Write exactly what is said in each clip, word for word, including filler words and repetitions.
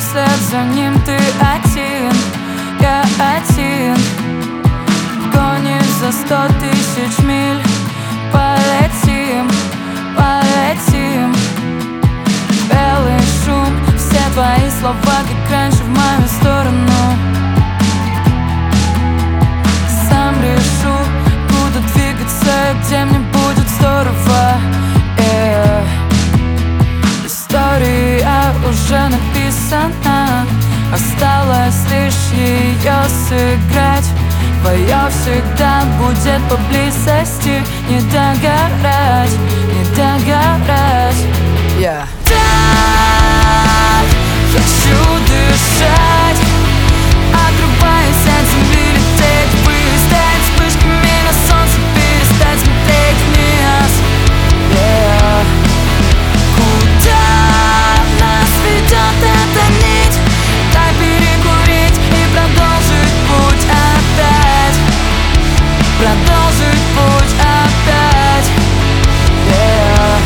вслед за ним. Ты один, я один. Гонишь за сто тысяч миль. Полетим, полетим. Белый шум, все твои слова, как раньше, в мою сторону. Сам решу, куда двигаться, где мне будет здорово. Yeah. История уже написана, осталось лишь ее сыграть. Твое всегда будет поблизости. Не догорать, не догорать. Yeah. Так, хочу дышать, отрубаясь от земли, лететь, вылетать вспышками на солнце, перестать смотреть вниз. Yeah. Куда нас ведет эта нить? Дай перекурить и продолжить путь опять. Продолжить путь опять. Yeah.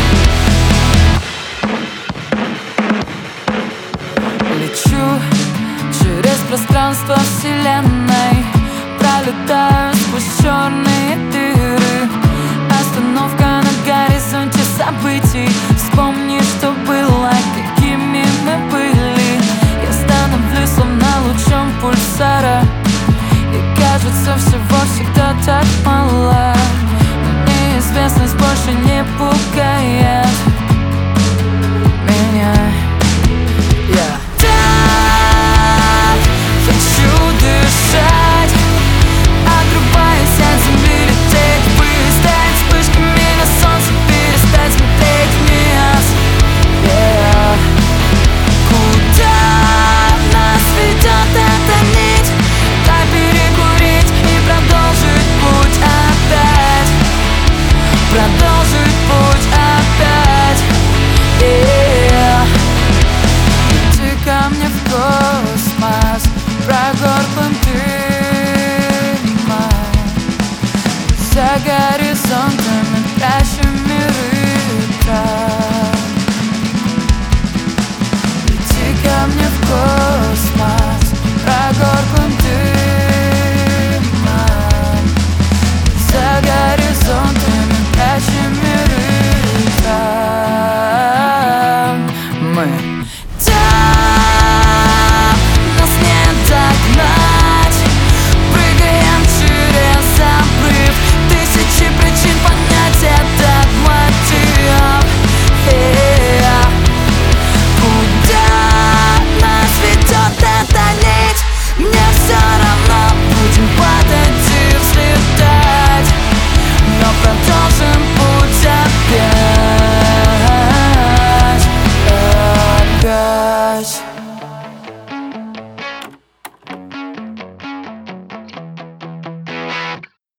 Лечу через пространство вселенной, пролетаю сквозь черные дыры. Остановка на горизонте событий. Вспомни, что было, какими мы были. Я становлюсь словно лучом пульсара, и кажется, всего всегда так мало. Но неизвестность больше не пугает.